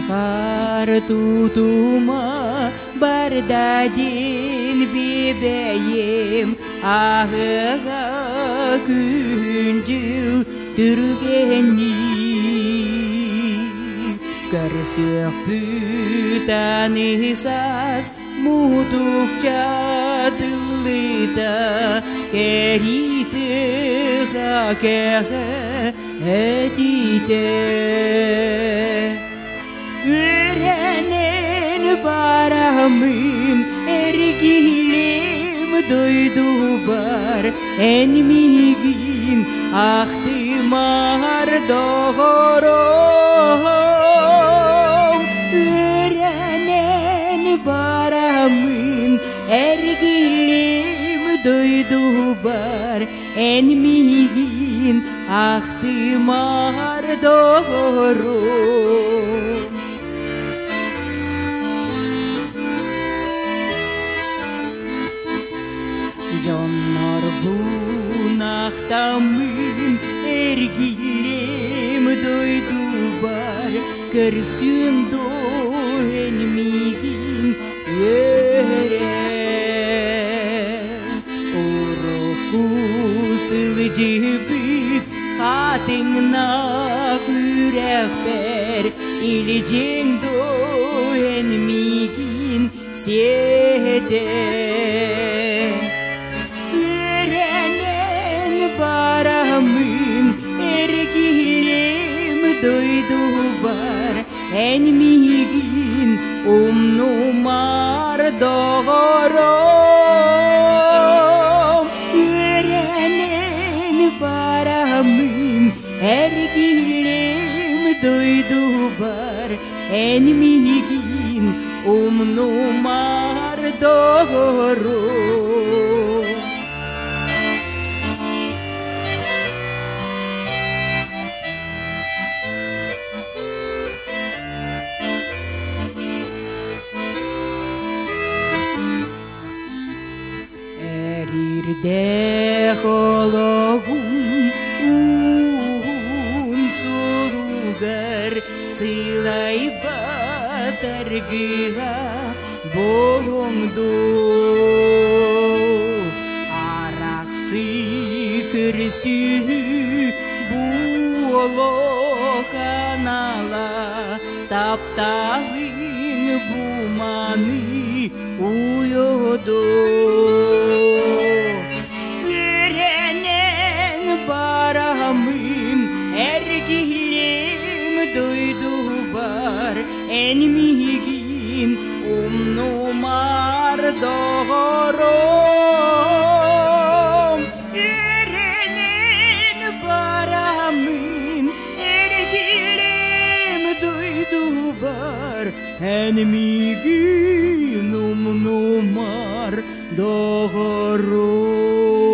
Қар тұтума бардаден бебейім ағыға күнжіл түргені Көрсек бүтанысас мұдық чадылыда кәритіға кәғі әдейді Үрәнен барамын әргілем дойду бар әнмеген ақтымар доғырым Үрәнен барамын әргілем дойду бар әнмеген ақтымар доғырым Жанар бұнақтамын әргілем дойду бар Көрсін дойынмеген өрен Ұры құсыл жібік қатыңнақ үрәқ бәр Илжен дойынмеген седен Барамын әргілем дойду бар әнмеген умнумар доғырым Үрәнен барамын әргілем дойду бар әнмеген умнумар доғырым Де хологун сулугар сыйлай батаргыға болуңду Арақсы көрсі буолоханала таптағын буманы уйоду Барамын әргілем дойду бар әнмеген умнумар доғырым Үрәнен барамын әргілем дойду бар әнмеген умнумар доғырым